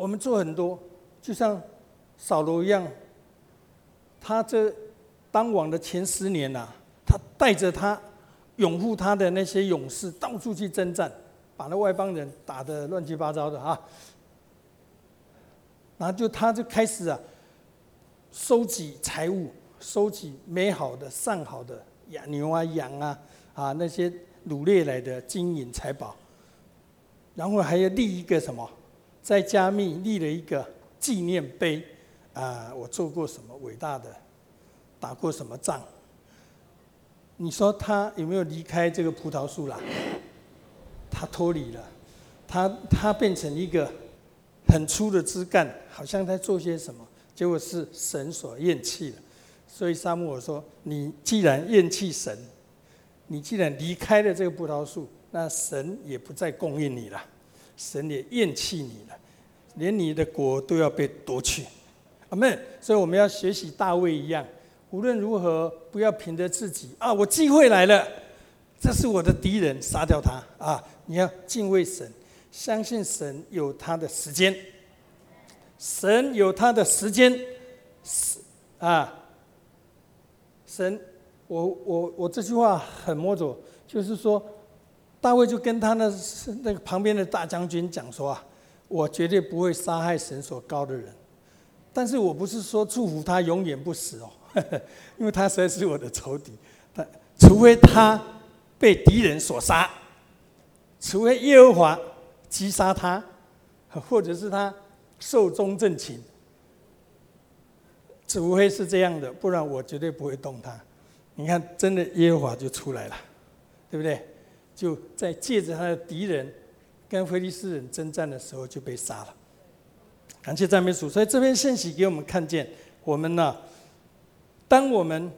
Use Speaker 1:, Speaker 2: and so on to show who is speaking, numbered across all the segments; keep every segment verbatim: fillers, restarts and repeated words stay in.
Speaker 1: 我们做很多，就像扫罗一样，他这当王的前十年啊，他带着他拥护他的那些勇士到处去征战，把那外邦人打得乱七八糟的啊。然后就他就开始啊，收集财物，收集美好的、上好的牛啊、羊啊啊那些掳掠来的金银财宝，然后还要立一个什么，在加密立了一个纪念碑啊，我做过什么伟大的，打过什么仗。你说他有没有离开这个葡萄树啦？他脱离了，他他变成一个很粗的枝干，好像在做些什么，结果是神所厌弃的。所以撒母耳说：“你既然厌弃神，你既然离开了这个葡萄树，那神也不再供应你了，神也厌弃你了，连你的国都要被夺去。”阿们。所以我们要学习大卫一样，无论如何不要凭着自己啊，我机会来了，这是我的敌人，杀掉他啊！你要敬畏神。相信神有他的时间，神有他的时间，啊，神，我我我这句话很摸着，就是说，大卫就跟他那那个旁边的大将军讲说啊，我绝对不会杀害神所膏的人，但是我不是说祝福他永远不死哦，呵呵，因为他实在是我的仇敌，他除非他被敌人所杀，除非耶和华击杀他，或者是他寿终正寝，除非是这样的，不然我绝对不会动他。你看，真的耶和华就出来了，对不对？就在借着他的敌人跟非利士人征战的时候就被杀了。感谢赞美主。所以这篇信息给我们看见，我们呢、啊，当我们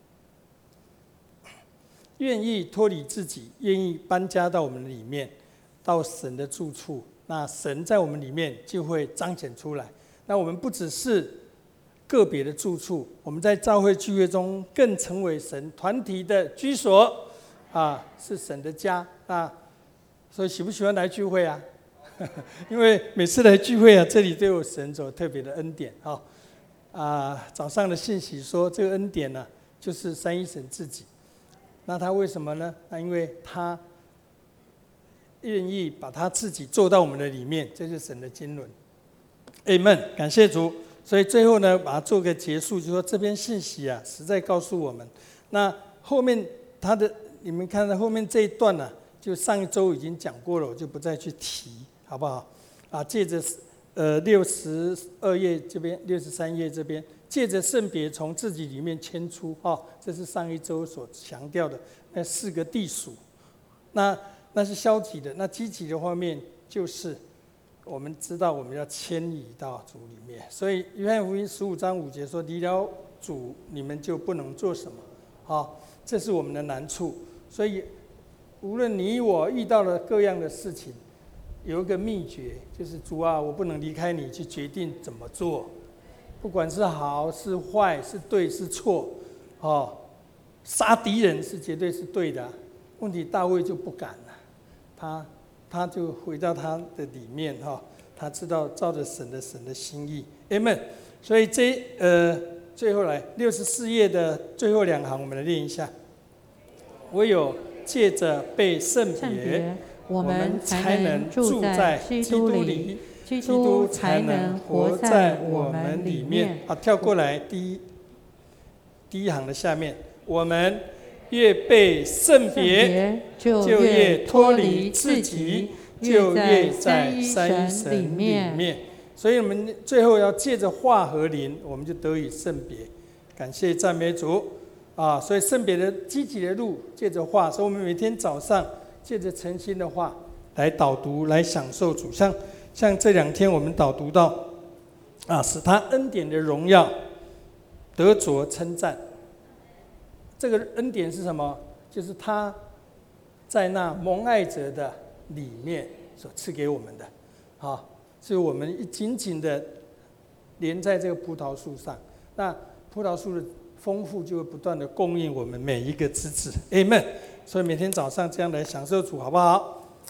Speaker 1: 愿意脱离自己，愿意搬家到我们里面，到神的住处，那神在我们里面就会彰显出来。那我们不只是个别的住处，我们在教会聚会中更成为神团体的居所啊，是神的家啊。所以喜不喜欢来聚会啊？因为每次来聚会啊，这里都有神所特别的恩典啊。啊，早上的信息说，这个恩典呢、啊，就是三一神自己。那他为什么呢？那因为他愿意把他自己做到我们的里面，这是神的经纶。Amen， 感谢主。所以最后呢，把它做个结束，就说这篇信息啊，实在告诉我们。那后面他的，你们看到后面这一段呢、啊，就上一周已经讲过了，我就不再去提，好不好？啊，借着呃六十二页这边，六十三页这边，借着圣别从自己里面迁出，哦，这是上一周所强调的那四个地属。那那是消极的，那积极的方面就是我们知道我们要迁移到主里面。所以约翰福音十五章五节说：“离了主，你们就不能做什么。”好，这是我们的难处。所以无论你我遇到了各样的事情，有一个秘诀，就是主啊，我不能离开你去决定怎么做，不管是好是坏，是对是错，哦，杀敌人是绝对是对的。问题大卫就不敢了，他他就回到他的里面哈、哦，他知道照着神的神的心意 ，Amen。所以这呃最后来六十四页的最后两行，我们来念一下。唯有借着被圣别，
Speaker 2: 我们才能住在基督里，基督才能活在我们里面。
Speaker 1: 好，跳过来第一第一行的下面，我们越被圣别，就越脱离自己，就越在三一神里面。所以我们最后要借着话和灵，我们就得以圣别。感谢赞美主啊！所以圣别的积极的路，借着话，所以我们每天早上借着诚心的话来导读，来享受主。像像这两天我们导读到啊，使他恩典的荣耀得着称赞。这个恩典是什么？就是他在那蒙爱者的里面所赐给我们的，啊，所以我们一紧紧的连在这个葡萄树上，那葡萄树的丰富就会不断的供应我们每一个枝子 ，Amen。所以每天早上这样来享受主，好不好？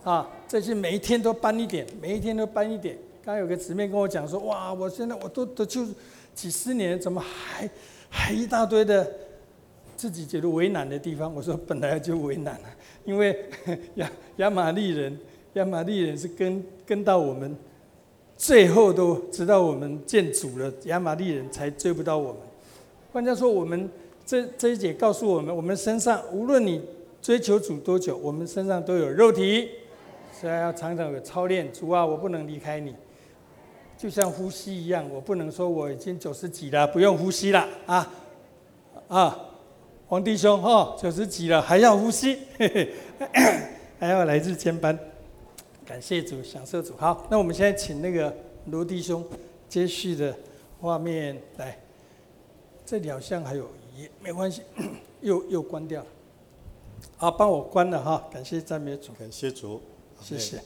Speaker 1: 啊，这些每一天都搬一点，每一天都搬一点。刚刚有个姊妹跟我讲说，哇，我现在我都都就几十年，怎么还还一大堆的自己觉得为难的地方？我说本来就为难了，因为亚亚玛力人，亚玛力人是跟跟到我们最后都直到我们见主了，亚玛力人才追不到我们。换句话说，我们这这一节告诉我们，我们身上无论你追求主多久，我们身上都有肉体，所以要常常有操练。主啊，我不能离开你，就像呼吸一样，我不能说我已经九十几了，不用呼吸了啊啊！黄弟兄哦，九十几了还要呼吸，嘿嘿还要来日兼班。感谢主，享受主。好，那我们现在请那个罗弟兄接续的画面来。这里好像还有也没关系，又又关掉了。好，帮我关了哈，感谢赞美主，
Speaker 3: 感谢主，
Speaker 1: 谢谢。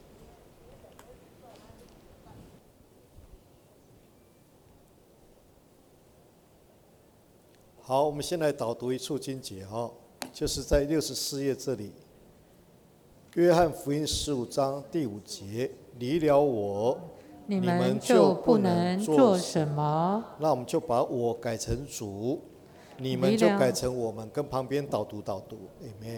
Speaker 3: 好，我们先来导读一处经节哈，就是在六十四页这里，约翰福音十五章第五节，离了我，
Speaker 2: 你们就不能做什么。
Speaker 3: 那我们就把我改成主，你们就改成我们，跟旁边导读导读 ，Amen。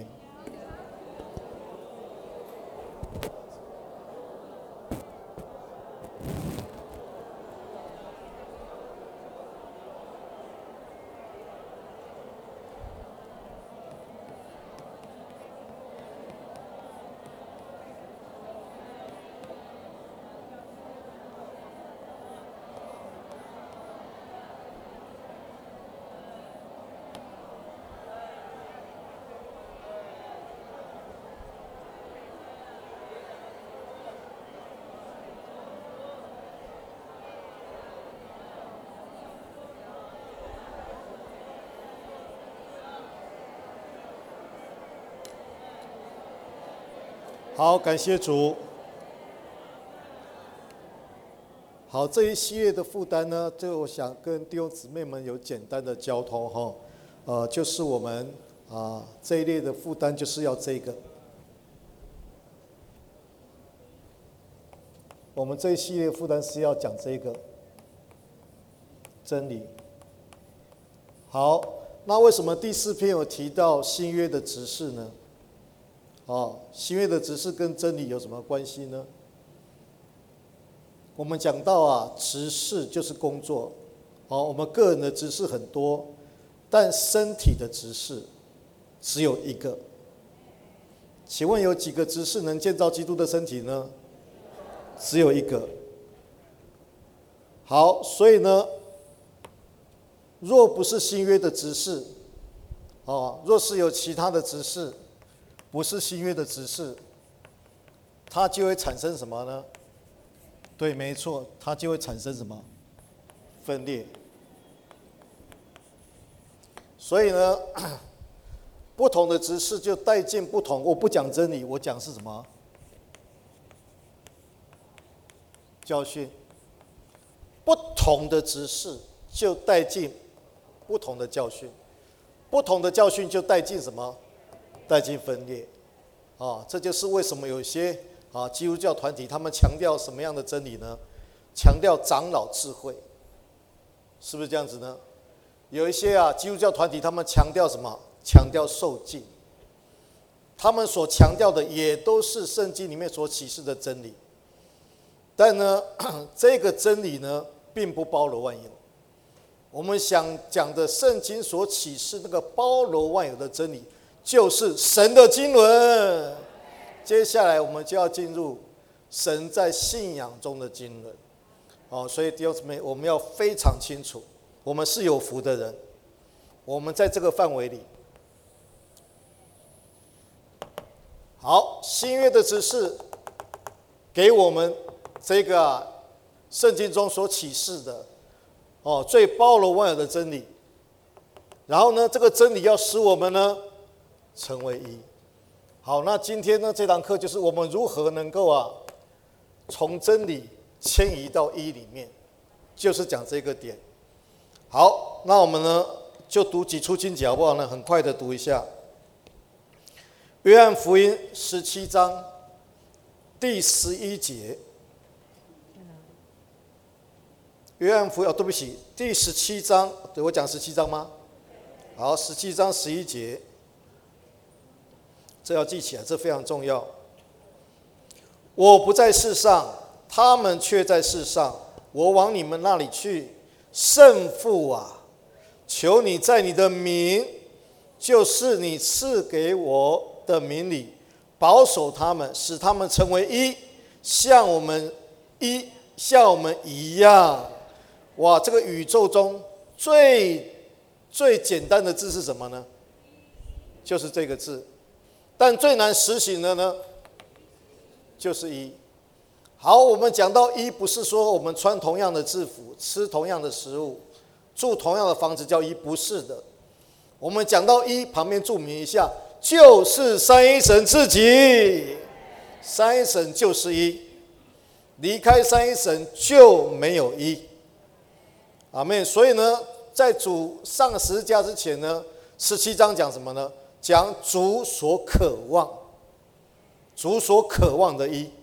Speaker 3: 好，感谢主。好，这一系列的负担呢，就我想跟弟兄姊妹们有简单的交通哈，呃，就是我们啊这一类的负担就是要这个，我们这一系列负担是要讲这个真理。好，那为什么第四篇有提到新约的执事呢？哦，新约的执事跟真理有什么关系呢？我们讲到啊，执事就是工作，哦，我们个人的执事很多，但身体的执事只有一个。请问有几个执事能建造基督的身体呢？只有一个。好，所以呢，若不是新约的执事，哦，若是有其他的执事，不是新约的执事，它就会产生什么呢？对，没错，它就会产生什么？分裂。所以呢，不同的执事就带进不同。我不讲真理，我讲是什么？教训。不同的执事就带进不同的教训，不同的教训就带进什么？带进分裂。啊，这就是为什么有些啊基督教团体他们强调什么样的真理呢？强调长老智慧，是不是这样子呢？有一些啊基督教团体他们强调什么？强调受尽，他们所强调的也都是圣经里面所启示的真理，但呢，这个真理呢并不包罗万有。我们想讲的圣经所启示那个包罗万有的真理，就是神的经纶。接下来我们就要进入神在信仰中的经纶。哦，所以弟兄姊妹，我们要非常清楚，我们是有福的人，我们在这个范围里。好，新约的指示给我们这个、啊、圣经中所启示的哦最包罗万有的真理。然后呢，这个真理要使我们呢成为一。好，那今天呢这堂课就是我们如何能够啊从真理迁移到一里面，就是讲这个点。好，那我们呢就读几处经节好不好呢？很快的读一下。约翰福音十七章第十一节。约翰福音，哦，对不起，第十七章，对，我讲十七章吗？好，十七章十一节，这要记起来，这非常重要。我不在世上，他们却在世上，我往你们那里去。圣父啊，求你在你的名，就是你赐给我的名里，保守他们，使他们成为一，像我们一，像我们一样。哇，这个宇宙中最最简单的字是什么呢？就是这个字。但最难实行的呢，就是一。好，我们讲到一，不是说我们穿同样的制服，吃同样的食物，住同样的房子叫一，不是的。我们讲到一，旁边注明一下，就是三一神自己。三一神就是一，离开三一神就没有一。阿们。所以呢，在主上十字架之前呢，十七章讲什么呢？讲主所渴望，主所渴望的一。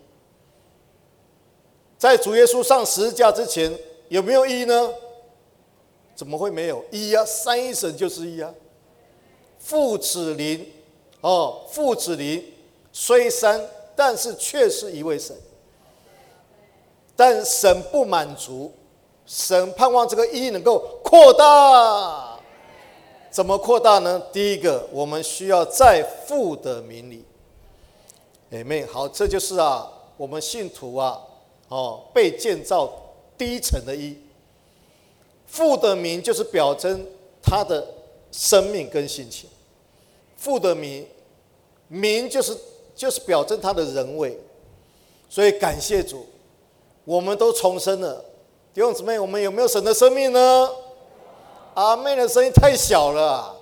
Speaker 3: 在主耶稣上十字架之前，有没有一呢？怎么会没有一啊？三一神就是一啊。父子灵，哦，父子灵虽三，但是却是一位神。但神不满足。神盼望这个一能够扩大，怎么扩大呢？第一个，我们需要在父的名里。Amen。好，这就是啊，我们信徒啊，哦，被建造第一层的一。父的名就是表征他的生命跟性情。父的名，名就是就是表征他的人位。所以感谢主，我们都重生了。弟兄姊妹，我们有没有神的生命呢？阿妹的声音太小了、啊。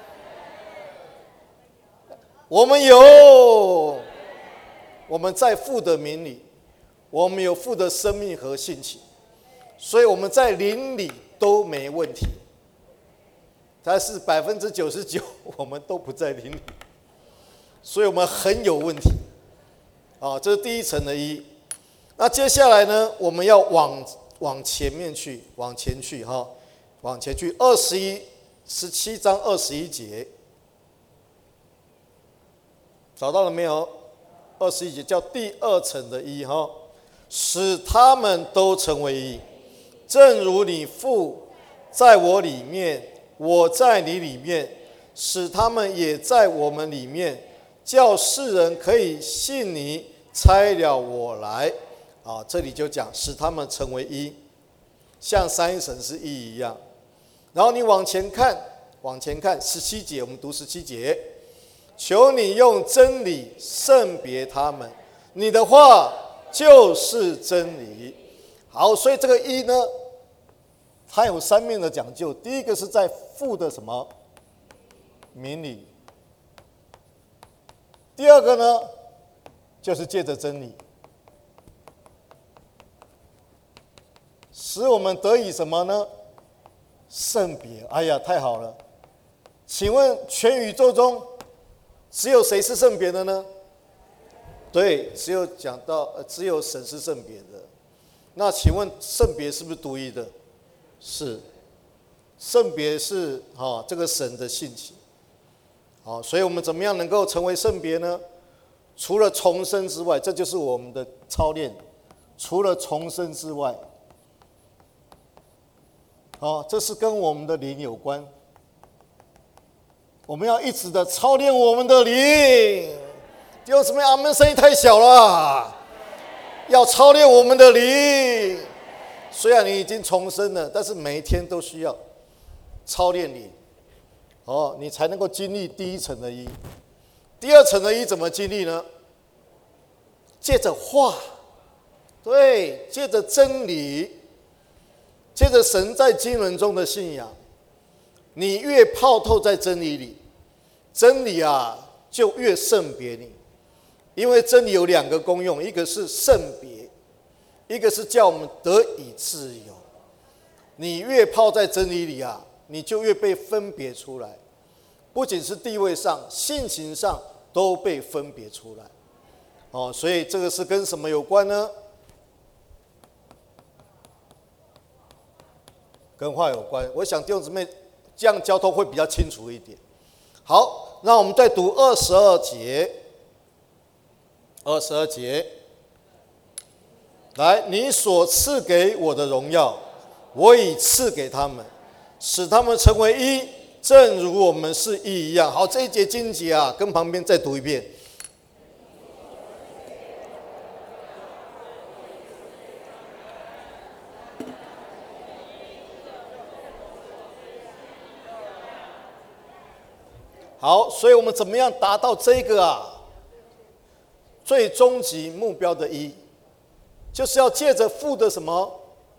Speaker 3: 我们有，我们在父的名里，我们有父的生命和性情，所以我们在灵里都没问题。但是百分之九十九我们都不在灵里，所以我们很有问题。啊，这是第一层的一。那接下来呢，我们要往。往前面去，往前去哈，往前去。二十一，十七章二十一节，找到了没有？二十一节叫第二层的一哈，使他们都成为一，正如你父在我里面，我在你里面，使他们也在我们里面，叫世人可以信你差了我来。啊，这里就讲使他们成为一，像三一神是一一样。然后你往前看，往前看十七节，我们读十七节，求你用真理圣别他们，你的话就是真理。好，所以这个一呢，它有三面的讲究。第一个是在父的什么名里，第二个呢，就是借着真理。使我们得以什么呢？圣别。哎呀，太好了！请问全宇宙中只有谁是圣别的呢？对，只有讲到，呃，只有神是圣别的。那请问圣别是不是独一的？是。圣别是哦，这个神的性情。好，所以我们怎么样能够成为圣别呢？除了重生之外，这就是我们的操练。除了重生之外。哦，这是跟我们的灵有关。我们要一直的操练我们的灵。弟兄姊妹，阿们，声音太小了。要操练我们的灵。虽然你已经重生了，但是每一天都需要操练灵。哦，你才能够经历第一层的一。第二层的一怎么经历呢？借着话，对，借着真理。借着神在经纶中的信仰，你越泡透在真理里，真理啊就越圣别你。因为真理有两个功用，一个是圣别，一个是叫我们得以自由。你越泡在真理里啊，你就越被分别出来，不仅是地位上、性情上都被分别出来。 哦，所以这个是跟什么有关呢？跟话有关。我想弟兄姊妹这样交通会比较清楚一点。好，那我们再读二十二节。二十二节，来，你所赐给我的荣耀，我已赐给他们，使他们成为一，正如我们是一一样。好，这一节经节啊，跟旁边再读一遍。好，所以我们怎么样达到这个啊最终极目标的一，就是要借着父的什么？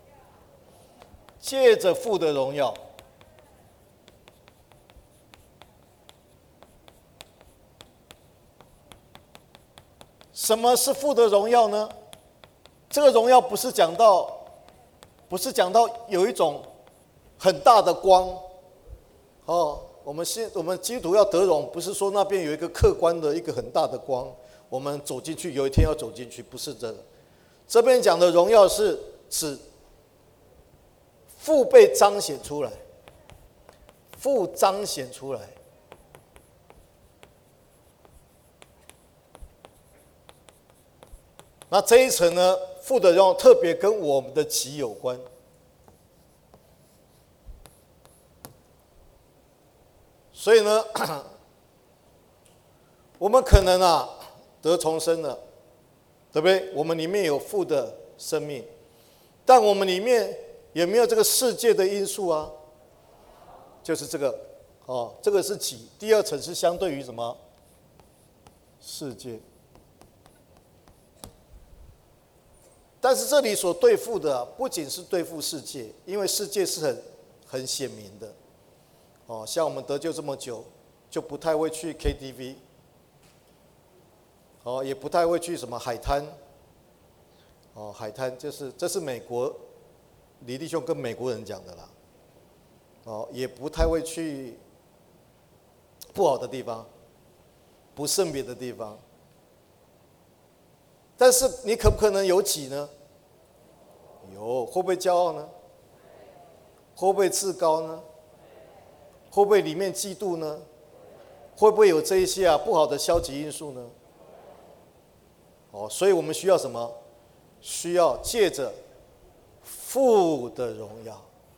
Speaker 3: 借着父的荣耀。什么是父的荣耀呢？这个荣耀不是讲到，不是讲到有一种很大的光，哦。我们现我们基督徒要得荣，不是说那边有一个客观的一个很大的光，我们走进去，有一天要走进去，不是这个。这边讲的荣耀是指父被彰显出来，父彰显出来。那这一层呢，父的荣耀特别跟我们的己有关。所以呢，我们可能啊得重生了，对不对？我们里面有父的生命，但我们里面也没有这个世界的因素啊，就是这个哦，这个是己。第二层是相对于什么？世界。但是这里所对付的、啊、不仅是对付世界，因为世界是很很显明的。哦，像我们得救这么久，就不太会去 K T V， 哦，也不太会去什么海滩，哦，海滩就是这是美国李弟兄跟美国人讲的啦，哦，也不太会去不好的地方，不圣别的地方。但是你可不可能有己呢？有，会不会骄傲呢？会不会自高呢？会不会里面嫉妒呢？会不会有这一些啊不好的消极因素呢？哦，所以我们需要什么？需要借着父的荣耀。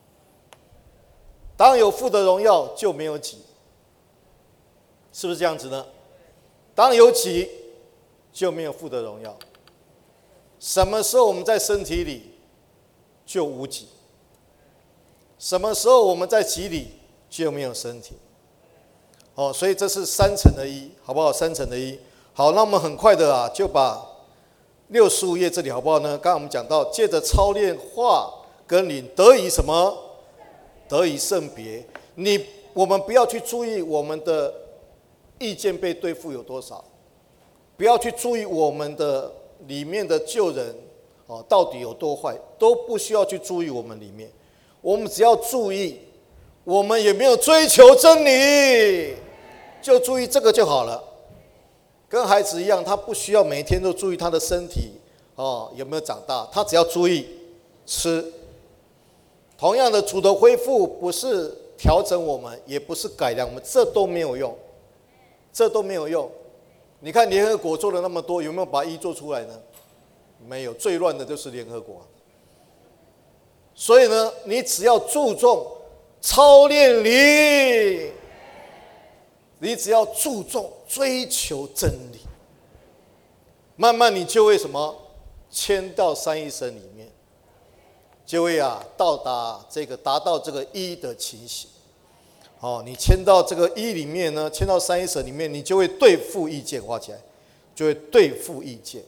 Speaker 3: 当有父的荣耀，就没有己，是不是这样子呢？当有己，就没有父的荣耀。什么时候我们在身体里，就无己？什么时候我们在己里，就没有身体？哦，所以这是三层的一，好不好？三层的一。好，那我们很快的啊，就把六十五页这里好不好呢？刚刚我们讲到，借着操练话跟灵，得以什么？得以圣别。你我们不要去注意我们的意见被对付有多少，不要去注意我们的里面的旧人哦到底有多坏，都不需要去注意我们里面。我们只要注意我们有没有追求真理，就注意这个就好了。跟孩子一样，他不需要每天都注意他的身体哦有没有长大，他只要注意吃。同样的，主的恢复不是调整我们，也不是改良我们，这都没有用，这都没有用。你看联合国做了那么多，有没有把一做出来呢？没有，最乱的就是联合国。所以呢，你只要注重操练灵，你只要注重追求真理，慢慢你就会什么迁到三一神里面，就会啊到达这个达到这个一的情形。哦，你迁到这个一里面呢，迁到三一神里面，你就会对付意见，画起来，就会对付意见。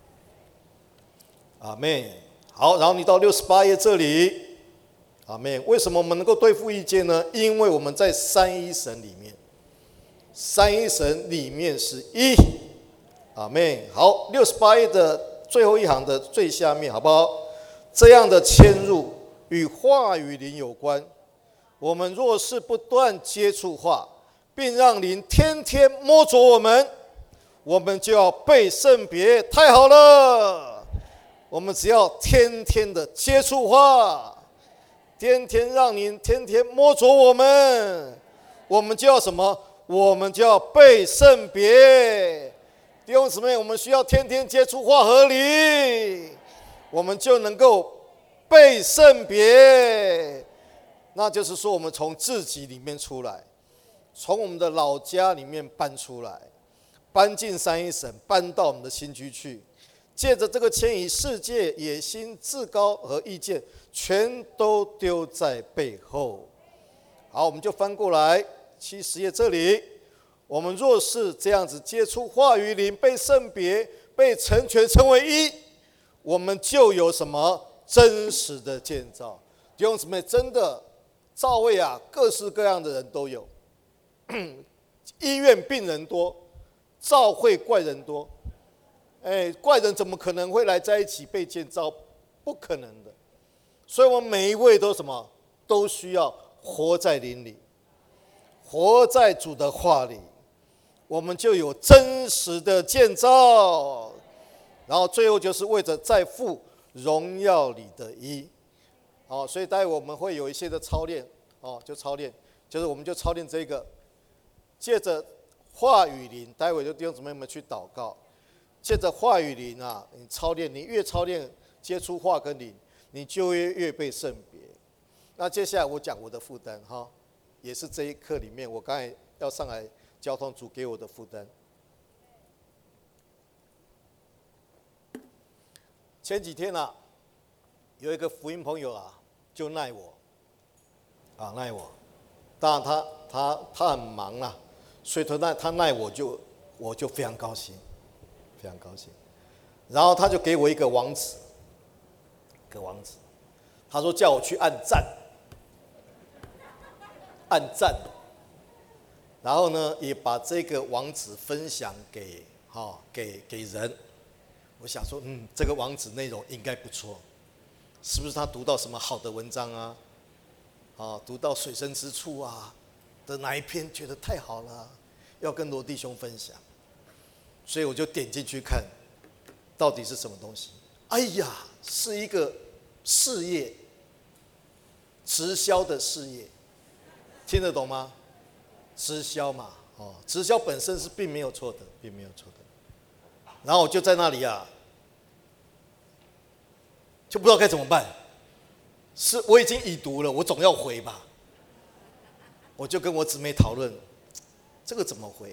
Speaker 3: 阿们。好，然后你到六十八页这里，阿们。为什么我们能够对付意见呢？因为我们在三一神里面，三一神里面是一，阿们。好，六十八页的最后一行的最下面，好不好？这样的迁入与话语灵有关。我们若是不断接触话，并让灵天天摸着我们， 我们就要被圣别。太好了，我们只要天天的接触话，天天让你天天摸着我们，我们就要什么？我们就要被圣别。弟兄姊妹，我们需要天天接触话和灵，我们就能够被圣别。那就是说，我们从自己里面出来，从我们的老家里面搬出来，搬进三一省，搬到我们的新居去。借着这个迁移，世界野心、自高和意见全都丢在背后。好，我们就翻过来七十页这里。我们若是这样子接触话语灵，被圣别，被成全，成为一，我们就有什么真实的建造。弟兄姊妹，真的教会啊，各式各样的人都有。医院病人多，教会怪人多。哎，怪人怎么可能会来在一起被建造？不可能的。所以我们每一位都什么？都需要活在灵里，活在主的话里，我们就有真实的建造。然后最后就是为着在父荣耀里的一。好，所以待会我们会有一些的操练，哦，就操练，就是我们就操练这个，借着话语灵，待会就弟兄姊妹们去祷告。借着话语灵啊，你操练，你越操练接触话跟灵，你就越越被圣别。那接下来我讲我的负担哈，也是这一课里面我刚才要上来交通主给我的负担。前几天啊，有一个福音朋友啊，就赖我，啊赖我，当然他他他很忙啊，所以他赖他赖我就我就非常高兴。非常高兴，然后他就给我一个网址，一个网址，他说叫我去按赞，按赞，然后呢也把这个网址分享给哈、哦、给给人。我想说，嗯，这个网址内容应该不错，是不是他读到什么好的文章啊？啊、哦，读到水深之处啊的哪一篇，觉得太好了，要跟罗弟兄分享。所以我就点进去看，到底是什么东西？哎呀，是一个事业，直销的事业，听得懂吗？直销嘛，哦，直销本身是并没有错的，并没有错的。然后我就在那里啊，就不知道该怎么办。是我已经已读了，我总要回吧。我就跟我姊妹讨论，这个怎么回？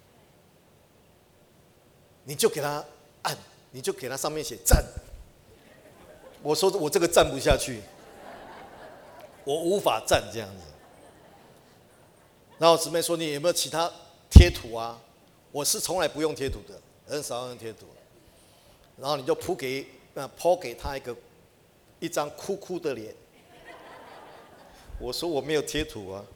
Speaker 3: 你就给他按，你就给他上面写赞。我说我这个站不下去，我无法站这样子。然后姊妹说你有没有其他贴图啊？我是从来不用贴图的，很少用贴图。然后你就铺给呃抛给他一个一张哭哭的脸。我说我没有贴图啊。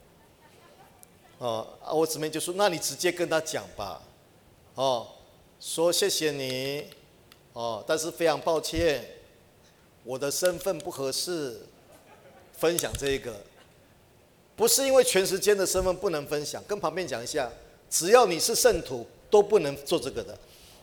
Speaker 3: 哦，我姊妹就说那你直接跟他讲吧，哦。说谢谢你，哦，但是非常抱歉，我的身份不合适，分享这一个，不是因为全时间的身份不能分享，跟旁边讲一下，只要你是圣徒，都不能做这个的。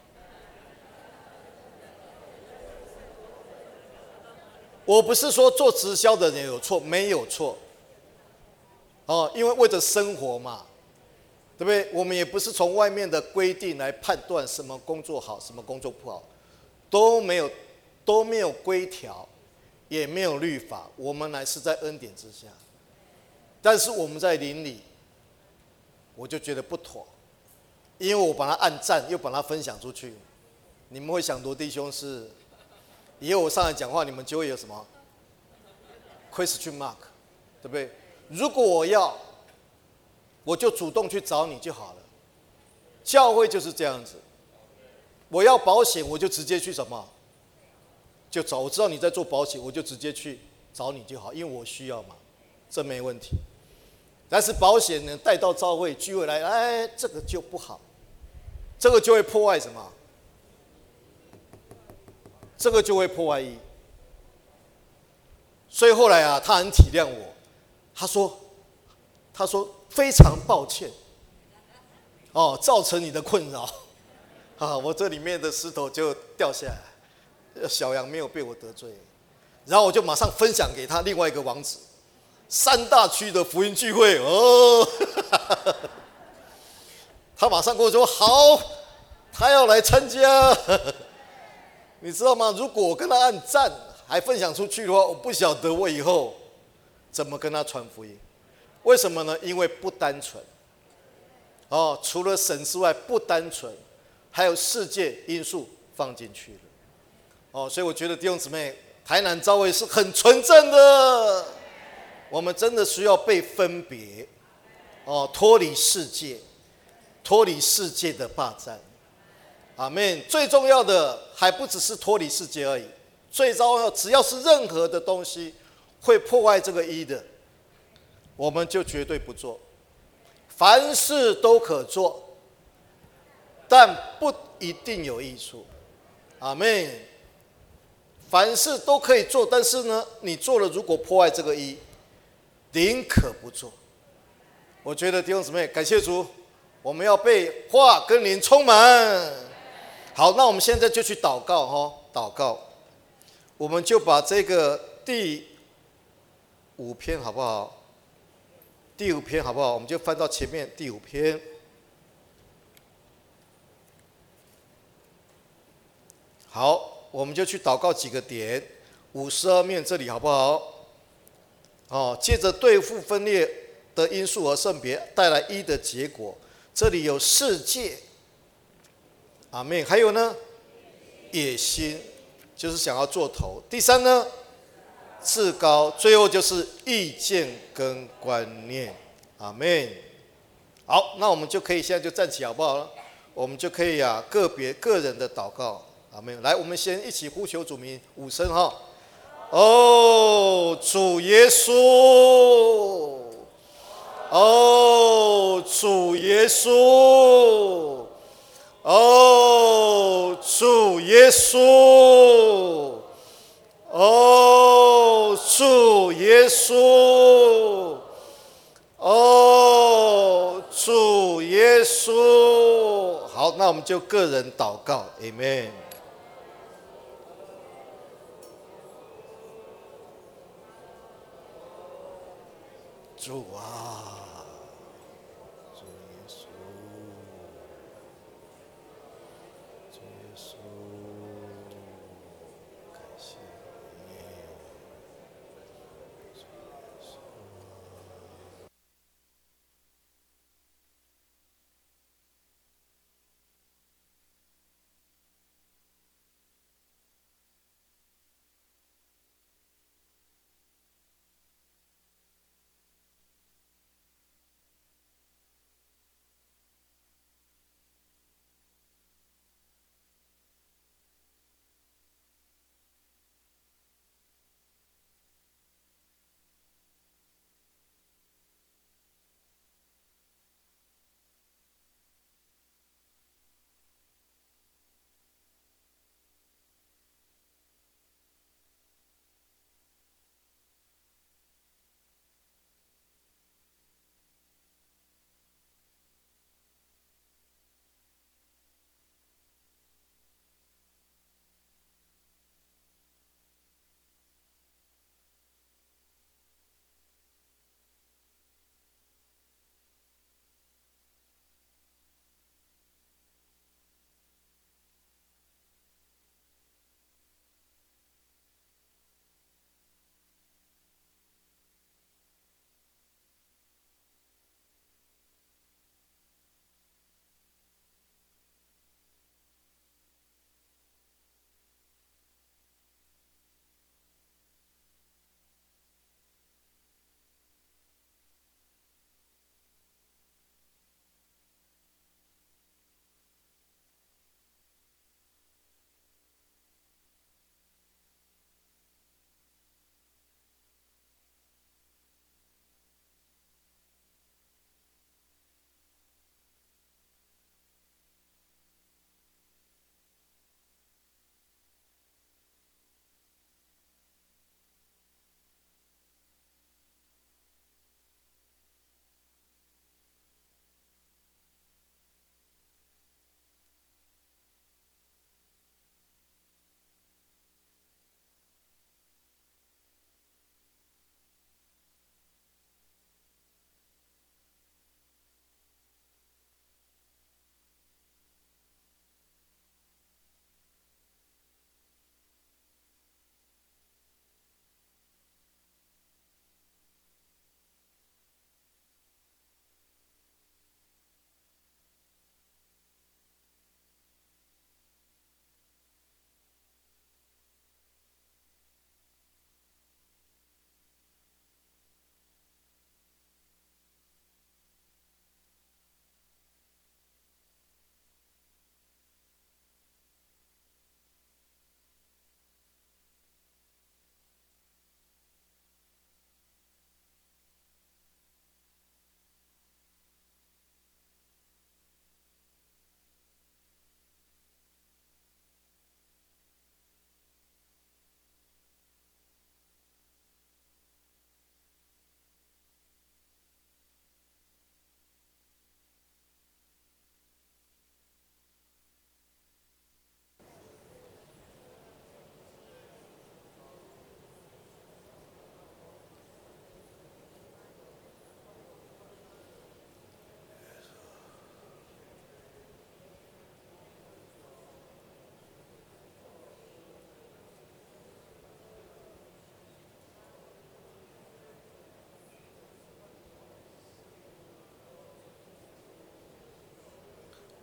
Speaker 3: 我不是说做直销的人有错，没有错，哦，因为为了生活嘛。对不对？我们也不是从外面的规定来判断什么工作好，什么工作不好，都没有都没有规条，也没有律法，我们乃是在恩典之下。但是我们在灵里，我就觉得不妥，因为我把它按赞，又把它分享出去，你们会想罗弟兄是，以后我上来讲话，你们就会有什么 question mark， 对不对？如果我要。我就主动去找你就好了。教会就是这样子，我要保险，我就直接去什么？就找，我知道你在做保险，我就直接去找你就好，因为我需要嘛，这没问题。但是保险呢，带到教会聚会来，哎，这个就不好，这个就会破坏什么？这个就会破坏意义。所以后来啊，他很体谅我，他说，他说。非常抱歉，哦，造成你的困扰， 啊，我这里面的石头就掉下来，小羊没有被我得罪，然后我就马上分享给他另外一个王子，三大区的福音聚会哦，他马上跟我说好，他要来参加，你知道吗？如果我跟他按赞还分享出去的话，我不晓得我以后怎么跟他传福音。为什么呢？因为不单纯哦，除了神之外不单纯，还有世界因素放进去了哦，所以我觉得弟兄姊妹，台南教会是很纯正的，我们真的需要被分别哦，脱离世界，脱离世界的霸占。阿们。最重要的还不只是脱离世界而已，最重要只要是任何的东西会破坏这个一的，我们就绝对不做。凡事都可做，但不一定有益处。阿们。凡事都可以做，但是呢，你做了如果破坏这个一，宁可不做。我觉得弟兄姊妹，感谢主，我们要被话跟灵充满。好，那我们现在就去祷告哈，祷告，我们就把这个第五篇好不好？第五篇好不好？我们就翻到前面第五篇。好，我们就去祷告几个点，五十二面这里好不好？哦，借着对付分裂的因素和圣别带来一的结果，这里有世界，阿们。还有呢，野心，就是想要做头。第三呢，至高，最后就是意见跟观念，阿们。好，那我们就可以现在就站起好不好？我们就可以啊，个别个人的祷告，阿们。来，我们先一起呼求主名五声哈。哦，主耶稣，哦，主耶稣，哦，主耶稣，哦，主耶稣，哦，主耶稣。好，那我们就个人祷告 ，Amen。主啊，主耶稣，主耶稣，感谢你，主耶稣。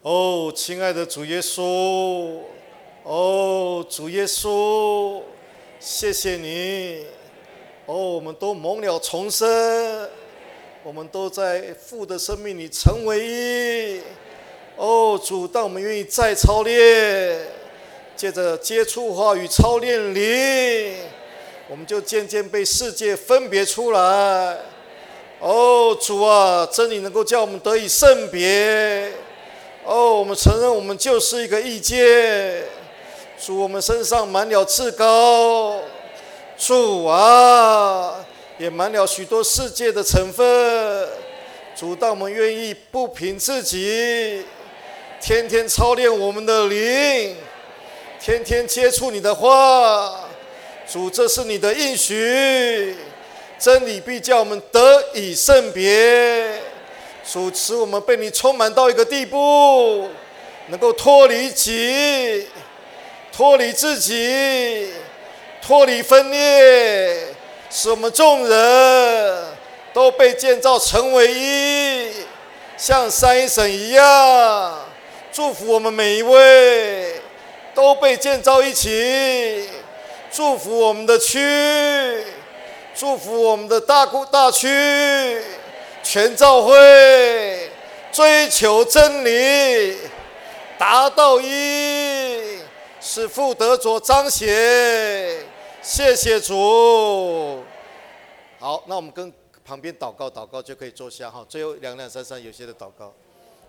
Speaker 3: 哦，亲爱的主耶稣，哦，主耶稣，谢谢你。哦，我们都蒙了重生，我们都在父的生命里成为一。哦，主，但我们愿意再操练，借着接触话语操练灵，我们就渐渐被世界分别出来。哦，主啊，真理能够叫我们得以圣别。哦，我们承认我们就是一个异界。主，我们身上满了至高。主啊，也满了许多世界的成分。主，但我们愿意不凭自己，天天操练我们的灵，天天接触你的话。主，这是你的应许，真理必叫我们得以圣别。主，使我们被你充满到一个地步，能够脱离己，脱离自己，脱离分裂，使我们众人都被建造成为一，像三一神一样。祝福我们每一位都被建造一起，祝福我们的区，祝福我们的大大区全教会，追求真理，达到一，使父得着彰显。谢谢主。好，那我们跟旁边祷告祷告就可以坐下哈。最后两两三三有些的祷告。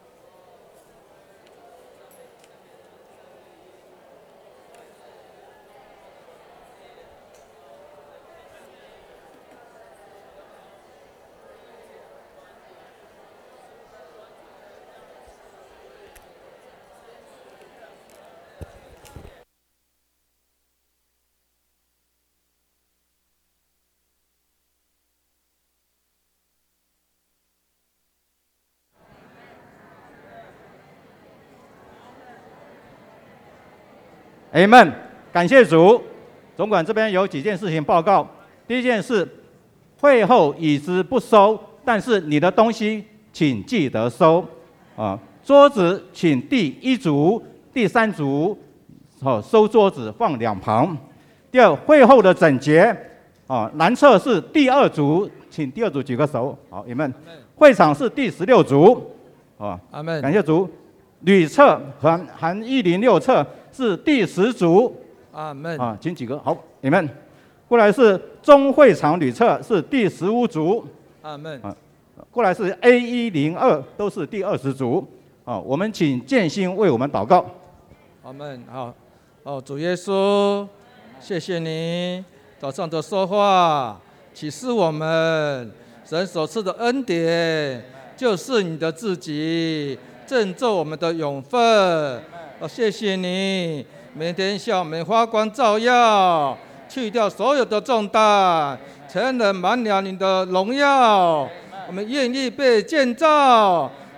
Speaker 4: Amen， 感谢主。总管这边有几件事情报告。第一件事，会后椅子不收，但是你的东西请记得收。啊，桌子请第一组、第三组，哦，收桌子放两旁。第二，会后的整洁，啊，男厕是第二组，请第二组举个手。好 ，Amen。会场是第十六组，啊，阿门。感谢主。女厕含含一零六厕是第十组，
Speaker 5: 阿门
Speaker 4: 啊，请几个好，你们过来是中会场女厕是第十五组，
Speaker 5: 阿门
Speaker 4: 啊，过来是 A 一零二都是第二十组，啊，我们请建新为我们祷告，
Speaker 5: 阿门。好，哦，主耶稣，谢谢你早上的说话，启示我们神所赐的恩典就是你的自己。振作我们的永分，哦，谢谢你，每天向我们发光照耀，去掉所有的重担，才能满了你的荣耀。我们愿意被建造，